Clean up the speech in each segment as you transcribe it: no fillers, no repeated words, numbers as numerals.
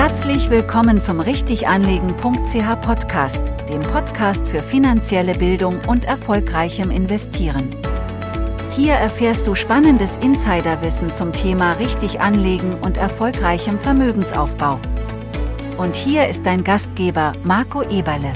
Herzlich willkommen zum Richtiganlegen.ch Podcast, dem Podcast für finanzielle Bildung und erfolgreichem Investieren. Hier erfährst du spannendes Insiderwissen zum Thema richtig anlegen und erfolgreichem Vermögensaufbau. Und hier ist dein Gastgeber Marco Eberle.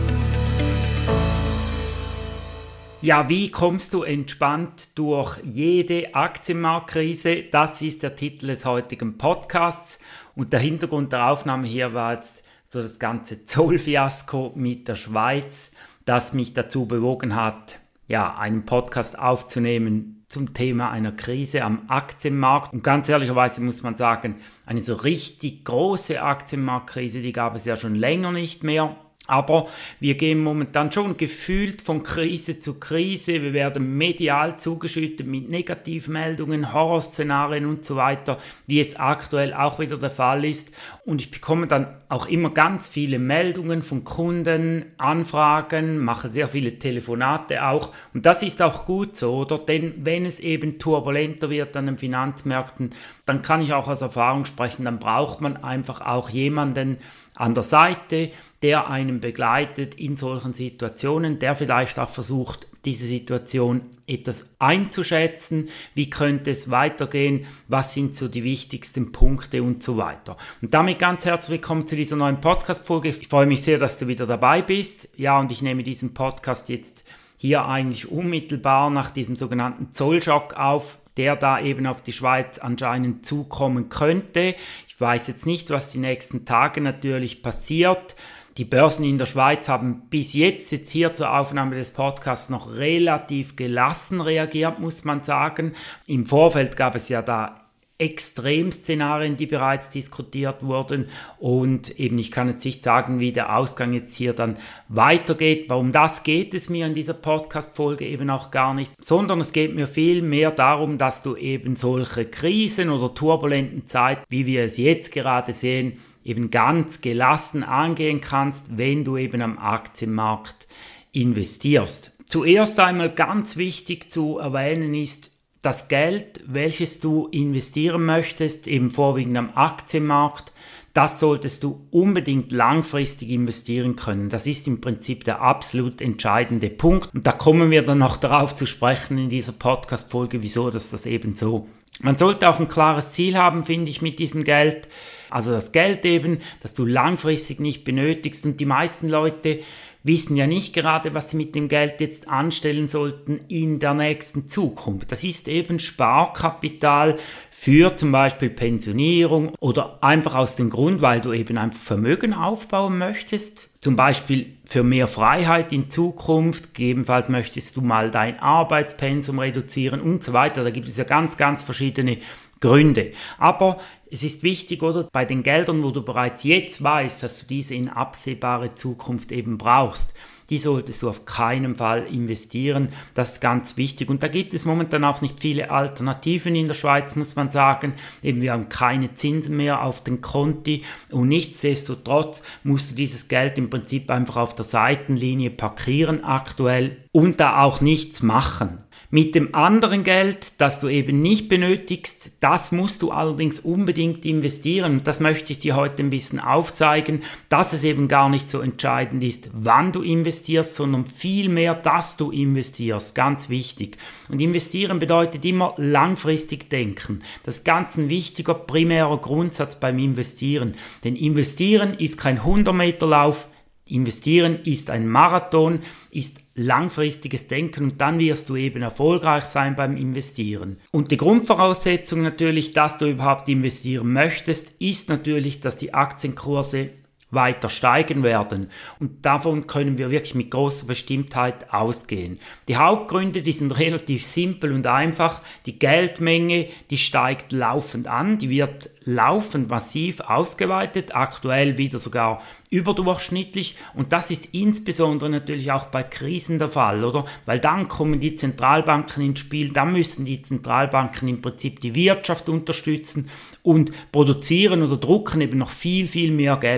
Ja, wie kommst du entspannt durch jede Aktienmarktkrise? Das ist der Titel des heutigen Podcasts. Und der Hintergrund der Aufnahme hier war jetzt so das ganze Zollfiasko mit der Schweiz, das mich dazu bewogen hat, einen Podcast aufzunehmen zum Thema einer Krise am Aktienmarkt. Und ganz ehrlicherweise muss man sagen, eine so richtig große Aktienmarktkrise, die gab es ja schon länger nicht mehr. Aber wir gehen momentan schon gefühlt von Krise zu Krise. Wir werden medial zugeschüttet mit Negativmeldungen, Horrorszenarien und so weiter, wie es aktuell auch wieder der Fall ist. Und ich bekomme dann auch immer ganz viele Meldungen von Kunden, Anfragen, mache sehr viele Telefonate auch. Und das ist auch gut so, oder? Denn wenn es eben turbulenter wird an den Finanzmärkten, dann kann ich auch aus Erfahrung sprechen, dann braucht man einfach auch jemanden an der Seite, der einen begleitet in solchen Situationen, der vielleicht auch versucht, diese Situation etwas einzuschätzen, wie könnte es weitergehen, was sind so die wichtigsten Punkte und so weiter. Und damit ganz herzlich willkommen zu dieser neuen Podcast-Folge. Ich freue mich sehr, dass du wieder dabei bist. Ja, und ich nehme diesen Podcast jetzt hier eigentlich unmittelbar nach diesem sogenannten Zollschock auf, der da eben auf die Schweiz anscheinend zukommen könnte. Ich weiß jetzt nicht, was die nächsten Tage natürlich passiert. Die Börsen in der Schweiz haben bis jetzt hier zur Aufnahme des Podcasts noch relativ gelassen reagiert, muss man sagen. Im Vorfeld gab es ja da Extremszenarien, die bereits diskutiert wurden, und eben ich kann jetzt nicht sagen, wie der Ausgang jetzt hier dann weitergeht. Um das geht es mir in dieser Podcast-Folge eben auch gar nicht, sondern es geht mir viel mehr darum, dass du eben solche Krisen oder turbulenten Zeiten, wie wir es jetzt gerade sehen, eben ganz gelassen angehen kannst, wenn du eben am Aktienmarkt investierst. Zuerst einmal ganz wichtig zu erwähnen ist, das Geld, welches du investieren möchtest, eben vorwiegend am Aktienmarkt, das solltest du unbedingt langfristig investieren können. Das ist im Prinzip der absolut entscheidende Punkt. Und da kommen wir dann noch darauf zu sprechen in dieser Podcast-Folge, wieso das eben so. Man sollte auch ein klares Ziel haben, finde ich, mit diesem Geld. Also das Geld eben, das du langfristig nicht benötigst. Und die meisten Leute wissen ja nicht gerade, was sie mit dem Geld jetzt anstellen sollten in der nächsten Zukunft. Das ist eben Sparkapital für zum Beispiel Pensionierung oder einfach aus dem Grund, weil du eben einfach Vermögen aufbauen möchtest. Zum Beispiel für mehr Freiheit in Zukunft, gegebenenfalls möchtest du mal dein Arbeitspensum reduzieren und so weiter. Da gibt es ja ganz, ganz verschiedene Gründe. Aber es ist wichtig, oder, bei den Geldern, wo du bereits jetzt weißt, dass du diese in absehbare Zukunft eben brauchst, die solltest du auf keinen Fall investieren. Das ist ganz wichtig. Und da gibt es momentan auch nicht viele Alternativen in der Schweiz, muss man sagen. Eben, wir haben keine Zinsen mehr auf den Konti und nichtsdestotrotz musst du dieses Geld im Prinzip einfach auf der Seitenlinie parkieren aktuell und da auch nichts machen. Mit dem anderen Geld, das du eben nicht benötigst, das musst du allerdings unbedingt investieren. Und das möchte ich dir heute ein bisschen aufzeigen, dass es eben gar nicht so entscheidend ist, wann du investierst, sondern vielmehr, dass du investierst. Ganz wichtig. Und investieren bedeutet immer langfristig denken. Das ist ganz ein wichtiger, primärer Grundsatz beim Investieren. Denn investieren ist kein 100-Meter-Lauf. Investieren ist ein Marathon, ist langfristiges Denken und dann wirst du eben erfolgreich sein beim Investieren. Und die Grundvoraussetzung natürlich, dass du überhaupt investieren möchtest, ist natürlich, dass die Aktienkurse weiter steigen werden. Und davon können wir wirklich mit großer Bestimmtheit ausgehen. Die Hauptgründe, die sind relativ simpel und einfach. Die Geldmenge, die steigt laufend an, die wird laufend massiv ausgeweitet, aktuell wieder sogar überdurchschnittlich, und das ist insbesondere natürlich auch bei Krisen der Fall, oder? Weil dann kommen die Zentralbanken ins Spiel, dann müssen die Zentralbanken im Prinzip die Wirtschaft unterstützen und produzieren oder drucken eben noch viel, viel mehr Geld.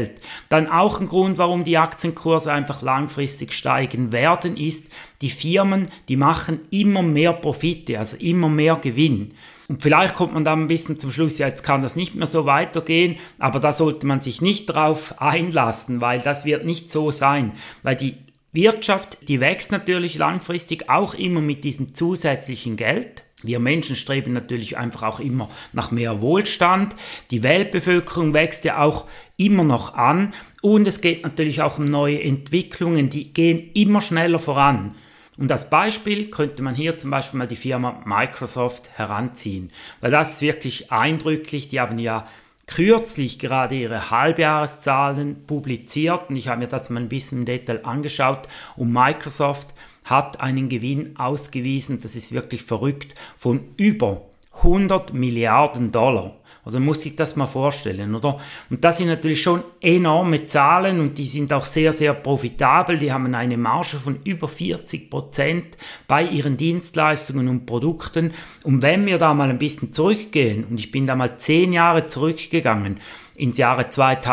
Dann auch ein Grund, warum die Aktienkurse einfach langfristig steigen werden, ist, die Firmen, die machen immer mehr Profite, also immer mehr Gewinn. Und vielleicht kommt man dann ein bisschen zum Schluss, ja, jetzt kann das nicht mehr so weitergehen, aber da sollte man sich nicht drauf einlassen, weil das wird nicht so sein, weil die Wirtschaft, die wächst natürlich langfristig auch immer mit diesem zusätzlichen Geld. Wir Menschen streben natürlich einfach auch immer nach mehr Wohlstand. Die Weltbevölkerung wächst ja auch immer noch an und es geht natürlich auch um neue Entwicklungen, die gehen immer schneller voran. Und als Beispiel könnte man hier zum Beispiel mal die Firma Microsoft heranziehen, weil das ist wirklich eindrücklich. Die haben ja kürzlich gerade ihre Halbjahreszahlen publiziert und ich habe mir das mal ein bisschen im Detail angeschaut und Microsoft hat einen Gewinn ausgewiesen, das ist wirklich verrückt, von über 100 Milliarden $. Also man muss sich das mal vorstellen, oder? Und das sind natürlich schon enorme Zahlen und die sind auch sehr, sehr profitabel. Die haben eine Marge von über 40% bei ihren Dienstleistungen und Produkten. Und wenn wir da mal ein bisschen zurückgehen, und ich bin da mal 10 Jahre zurückgegangen, ins Jahre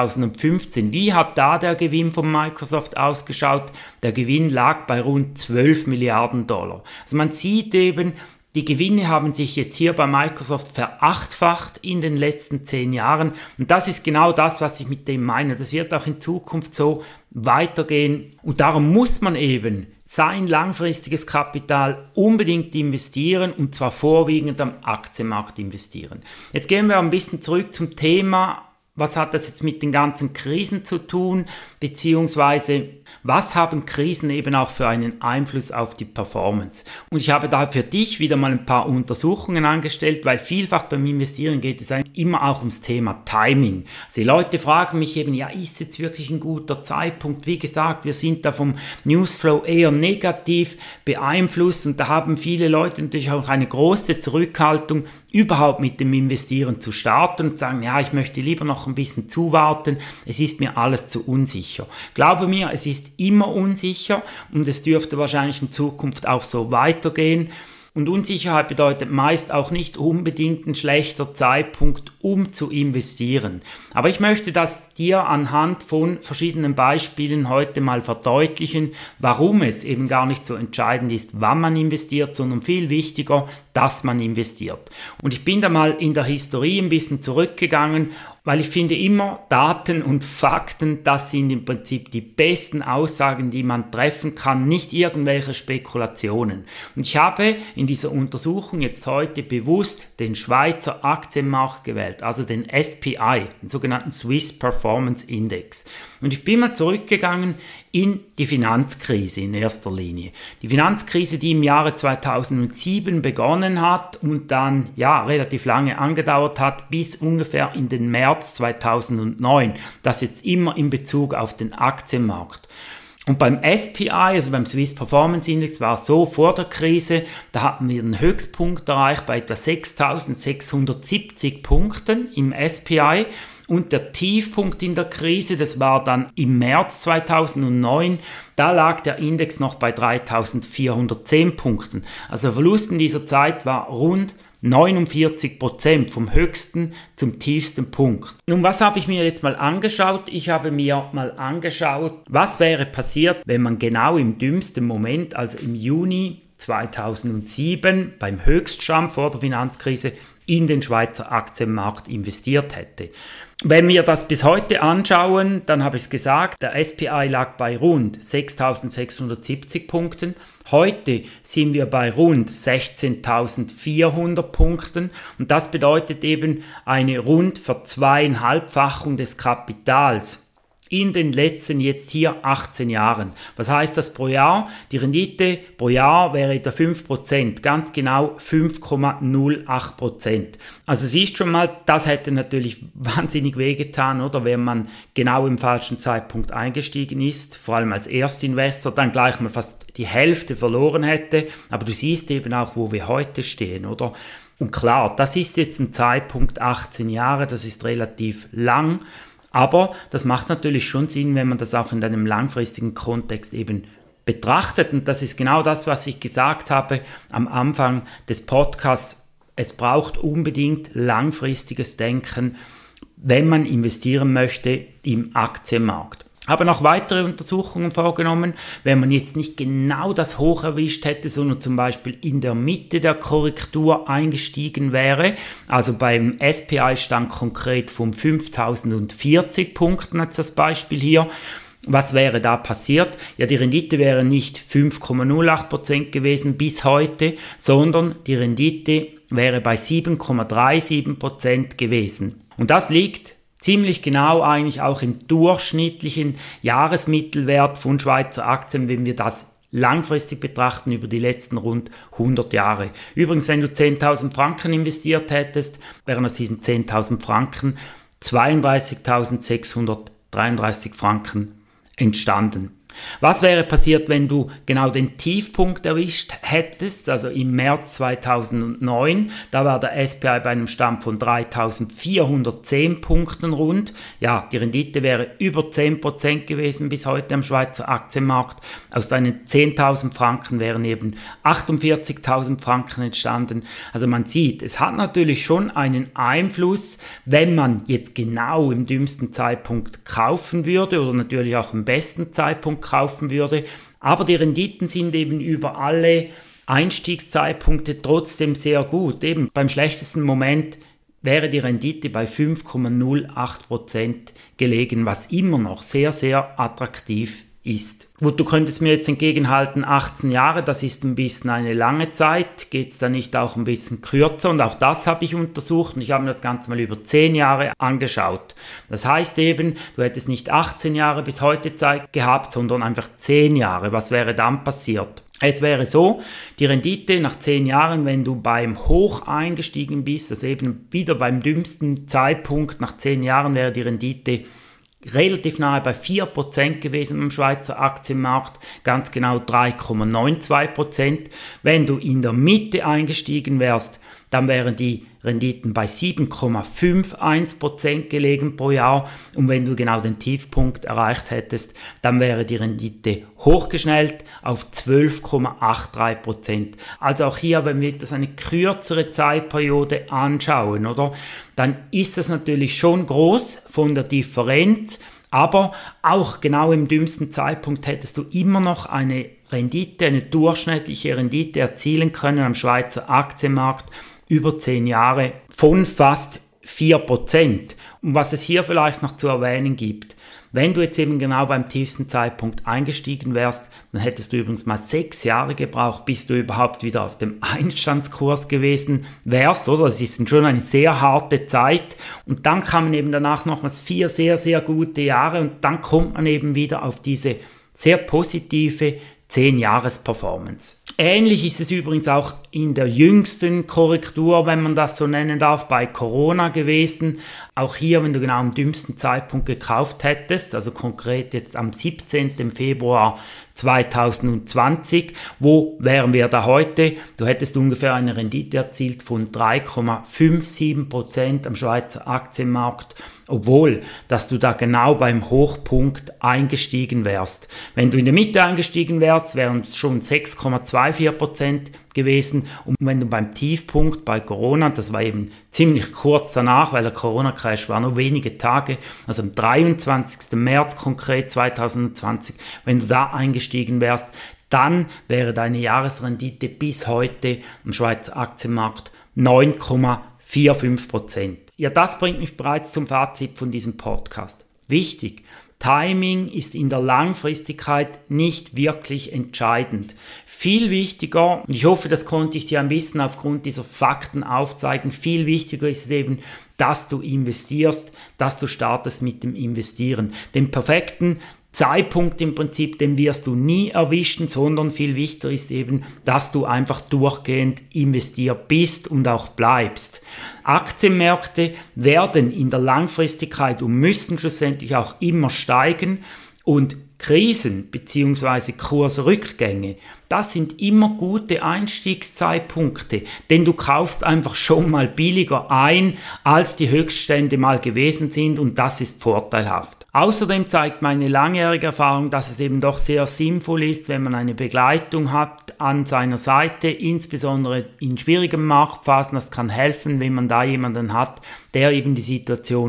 2015. Wie hat da der Gewinn von Microsoft ausgeschaut? Der Gewinn lag bei rund 12 Milliarden $. Also man sieht eben, die Gewinne haben sich jetzt hier bei Microsoft verachtfacht in den letzten 10 Jahren. Und das ist genau das, was ich mit dem meine. Das wird auch in Zukunft so weitergehen. Und darum muss man eben sein langfristiges Kapital unbedingt investieren und zwar vorwiegend am Aktienmarkt investieren. Jetzt gehen wir ein bisschen zurück zum Thema. Was hat das jetzt mit den ganzen Krisen zu tun, beziehungsweise was haben Krisen eben auch für einen Einfluss auf die Performance? Und ich habe da für dich wieder mal ein paar Untersuchungen angestellt, weil vielfach beim Investieren geht es eigentlich immer auch ums Thema Timing. Also die Leute fragen mich eben, ja, ist jetzt wirklich ein guter Zeitpunkt? Wie gesagt, wir sind da vom Newsflow eher negativ beeinflusst und da haben viele Leute natürlich auch eine große Zurückhaltung, überhaupt mit dem Investieren zu starten und sagen, ja, ich möchte lieber noch ein bisschen zuwarten, es ist mir alles zu unsicher. Glaube mir, es ist immer unsicher und es dürfte wahrscheinlich in Zukunft auch so weitergehen. Und Unsicherheit bedeutet meist auch nicht unbedingt ein schlechter Zeitpunkt, um zu investieren. Aber ich möchte das dir anhand von verschiedenen Beispielen heute mal verdeutlichen, warum es eben gar nicht so entscheidend ist, wann man investiert, sondern viel wichtiger, dass man investiert. Und ich bin da mal in der Historie ein bisschen zurückgegangen, weil ich finde immer, Daten und Fakten, das sind im Prinzip die besten Aussagen, die man treffen kann, nicht irgendwelche Spekulationen. Und ich habe in dieser Untersuchung jetzt heute bewusst den Schweizer Aktienmarkt gewählt, also den SPI, den sogenannten Swiss Performance Index. Und ich bin mal zurückgegangen in die Finanzkrise in erster Linie. Die Finanzkrise, die im Jahre 2007 begonnen hat und dann relativ lange angedauert hat, bis ungefähr in den März 2009. Das jetzt immer in Bezug auf den Aktienmarkt. Und beim SPI, also beim Swiss Performance Index, war es so, vor der Krise, da hatten wir den Höchstpunkt erreicht bei etwa 6.670 Punkten im SPI. Und der Tiefpunkt in der Krise, das war dann im März 2009, da lag der Index noch bei 3.410 Punkten. Also der Verlust in dieser Zeit war rund 49% vom höchsten zum tiefsten Punkt. Nun, was habe ich mir jetzt mal angeschaut? Ich habe mir mal angeschaut, was wäre passiert, wenn man genau im dümmsten Moment, also im Juni 2007, beim Höchststand vor der Finanzkrise, in den Schweizer Aktienmarkt investiert hätte. Wenn wir das bis heute anschauen, dann habe ich es gesagt, der SPI lag bei rund 6.670 Punkten. Heute sind wir bei rund 16.400 Punkten und das bedeutet eben eine rund Verzweieinhalbfachung des Kapitals in den letzten jetzt hier 18 Jahren. Was heißt das pro Jahr? Die Rendite pro Jahr wäre etwa 5%, ganz genau 5,08%. Also siehst schon mal, das hätte natürlich wahnsinnig wehgetan, oder wenn man genau im falschen Zeitpunkt eingestiegen ist, vor allem als Erstinvestor, dann gleich mal fast die Hälfte verloren hätte. Aber du siehst eben auch, wo wir heute stehen, oder? Und klar, das ist jetzt ein Zeitpunkt 18 Jahre, das ist relativ lang. Aber das macht natürlich schon Sinn, wenn man das auch in einem langfristigen Kontext eben betrachtet. Und das ist genau das, was ich gesagt habe am Anfang des Podcasts. Es braucht unbedingt langfristiges Denken. wenn man investieren möchte im Aktienmarkt. Aber noch weitere Untersuchungen vorgenommen, wenn man jetzt nicht genau das Hoch erwischt hätte, sondern zum Beispiel in der Mitte der Korrektur eingestiegen wäre. Also beim SPI stand konkret von 5040 Punkten als das Beispiel hier. Was wäre da passiert? Ja, die Rendite wäre nicht 5,08% gewesen bis heute, sondern die Rendite wäre bei 7,37% gewesen. Und das liegt ziemlich genau eigentlich auch im durchschnittlichen Jahresmittelwert von Schweizer Aktien, wenn wir das langfristig betrachten über die letzten rund 100 Jahre. Übrigens, wenn du 10.000 Franken investiert hättest, wären aus diesen 10.000 Franken 32.633 Franken entstanden. Was wäre passiert, wenn du genau den Tiefpunkt erwischt hättest, also im März 2009, da war der SPI bei einem Stand von 3.410 Punkten rund. Ja, die Rendite wäre über 10% gewesen bis heute am Schweizer Aktienmarkt. Aus deinen 10.000 Franken wären eben 48.000 Franken entstanden. Also man sieht, es hat natürlich schon einen Einfluss, wenn man jetzt genau im dümmsten Zeitpunkt kaufen würde oder natürlich auch im besten Zeitpunkt kaufen würde, aber die Renditen sind eben über alle Einstiegszeitpunkte trotzdem sehr gut. Eben beim schlechtesten Moment wäre die Rendite bei 5,08% gelegen, was immer noch sehr, sehr attraktiv ist. Gut, du könntest mir jetzt entgegenhalten, 18 Jahre, das ist ein bisschen eine lange Zeit, geht es da nicht auch ein bisschen kürzer? Und auch das habe ich untersucht und ich habe mir das Ganze mal über 10 Jahre angeschaut. Das heißt eben, du hättest nicht 18 Jahre bis heute Zeit gehabt, sondern einfach 10 Jahre. Was wäre dann passiert? Es wäre so, die Rendite nach 10 Jahren, wenn du beim Hoch eingestiegen bist, also eben wieder beim dümmsten Zeitpunkt, nach 10 Jahren wäre die Rendite relativ nahe bei 4% gewesen im Schweizer Aktienmarkt, ganz genau 3,92%. Wenn du in der Mitte eingestiegen wärst, dann wären die Renditen bei 7,51% gelegen pro Jahr. Und wenn du genau den Tiefpunkt erreicht hättest, dann wäre die Rendite hochgeschnellt auf 12,83%. Also auch hier, wenn wir das eine kürzere Zeitperiode anschauen, oder, dann ist das natürlich schon groß von der Differenz. Aber auch genau im dümmsten Zeitpunkt hättest du immer noch eine Rendite, eine durchschnittliche Rendite erzielen können am Schweizer Aktienmarkt über 10 Jahre von fast 4%. Und was es hier vielleicht noch zu erwähnen gibt, wenn du jetzt eben genau beim tiefsten Zeitpunkt eingestiegen wärst, dann hättest du übrigens mal 6 Jahre gebraucht, bis du überhaupt wieder auf dem Einstandskurs gewesen wärst, oder? Das ist schon eine sehr harte Zeit. Und dann kamen eben danach nochmals 4 sehr, sehr gute Jahre und dann kommt man eben wieder auf diese sehr positive 10-Jahres-Performance. Ähnlich ist es übrigens auch in der jüngsten Korrektur, wenn man das so nennen darf, bei Corona gewesen. Auch hier, wenn du genau am dümmsten Zeitpunkt gekauft hättest, also konkret jetzt am 17. Februar 2020, wo wären wir da heute? Du hättest ungefähr eine Rendite erzielt von 3,57% am Schweizer Aktienmarkt, obwohl, dass du da genau beim Hochpunkt eingestiegen wärst. Wenn du in der Mitte eingestiegen wärst, wären es schon 6,24% gewesen. Und wenn du beim Tiefpunkt bei Corona, das war eben ziemlich kurz danach, weil der Corona-Crash war nur wenige Tage, also am 23. März konkret 2020, wenn du da eingestiegen wärst, dann wäre deine Jahresrendite bis heute am Schweizer Aktienmarkt 9,45%. Ja, das bringt mich bereits zum Fazit von diesem Podcast. Wichtig, Timing ist in der Langfristigkeit nicht wirklich entscheidend. Viel wichtiger, und ich hoffe, das konnte ich dir ein bisschen aufgrund dieser Fakten aufzeigen, viel wichtiger ist es eben, dass du investierst, dass du startest mit dem Investieren. Den perfekten Zeitpunkt im Prinzip, den wirst du nie erwischen, sondern viel wichtiger ist eben, dass du einfach durchgehend investiert bist und auch bleibst. Aktienmärkte werden in der Langfristigkeit und müssen schlussendlich auch immer steigen und Krisen bzw. Kursrückgänge, das sind immer gute Einstiegszeitpunkte, denn du kaufst einfach schon mal billiger ein, als die Höchststände mal gewesen sind und das ist vorteilhaft. Außerdem zeigt meine langjährige Erfahrung, dass es eben doch sehr sinnvoll ist, wenn man eine Begleitung hat an seiner Seite, insbesondere in schwierigen Marktphasen. Das kann helfen, wenn man da jemanden hat, der eben die Situation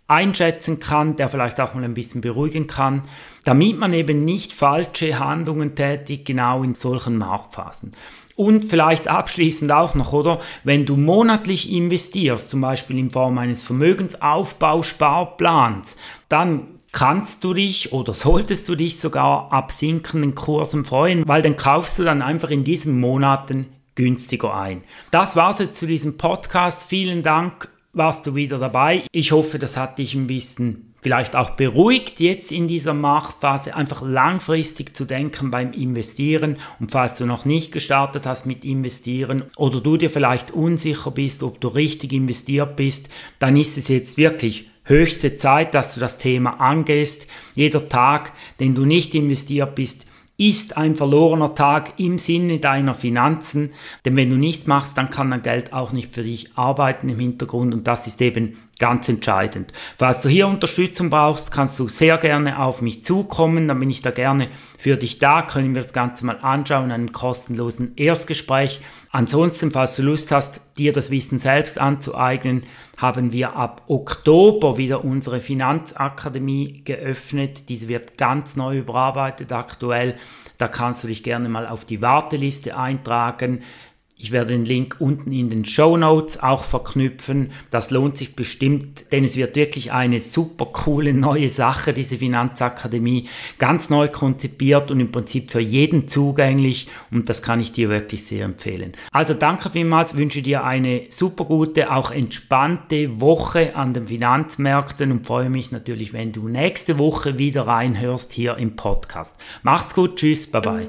einschätzen kann, der vielleicht auch mal ein bisschen beruhigen kann, damit man eben nicht falsche Handlungen tätigt, genau in solchen Marktphasen. Und vielleicht abschließend auch noch, oder? Wenn du monatlich investierst, zum Beispiel in Form eines Vermögensaufbausparplans, dann kannst du dich oder solltest du dich sogar ab sinkenden Kursen freuen, weil dann kaufst du dann einfach in diesen Monaten günstiger ein. Das war's jetzt zu diesem Podcast. Vielen Dank, warst du wieder dabei. Ich hoffe, das hat dich ein bisschen vielleicht auch beruhigt, jetzt in dieser Marktphase einfach langfristig zu denken beim Investieren. Und falls du noch nicht gestartet hast mit Investieren oder du dir vielleicht unsicher bist, ob du richtig investiert bist, dann ist es jetzt wirklich höchste Zeit, dass du das Thema angehst. Jeder Tag, den du nicht investiert bist, ist ein verlorener Tag im Sinne deiner Finanzen, denn wenn du nichts machst, dann kann dein Geld auch nicht für dich arbeiten im Hintergrund und das ist eben ganz entscheidend. Falls du hier Unterstützung brauchst, kannst du sehr gerne auf mich zukommen, dann bin ich da gerne für dich da, können wir das Ganze mal anschauen in einem kostenlosen Erstgespräch. Ansonsten, falls du Lust hast, dir das Wissen selbst anzueignen, haben wir ab Oktober wieder unsere Finanzakademie geöffnet. Diese wird ganz neu überarbeitet aktuell. Da kannst du dich gerne mal auf die Warteliste eintragen. Ich werde den Link unten in den Shownotes auch verknüpfen. Das lohnt sich bestimmt, denn es wird wirklich eine super coole neue Sache, diese Finanzakademie. Ganz neu konzipiert und im Prinzip für jeden zugänglich und das kann ich dir wirklich sehr empfehlen. Also danke vielmals, wünsche dir eine super gute, auch entspannte Woche an den Finanzmärkten und freue mich natürlich, wenn du nächste Woche wieder reinhörst hier im Podcast. Macht's gut, tschüss, bye bye.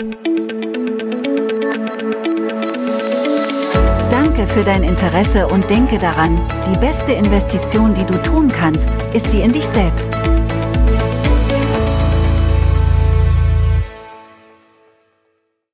Danke für dein Interesse und denke daran, die beste Investition, die du tun kannst, ist die in dich selbst.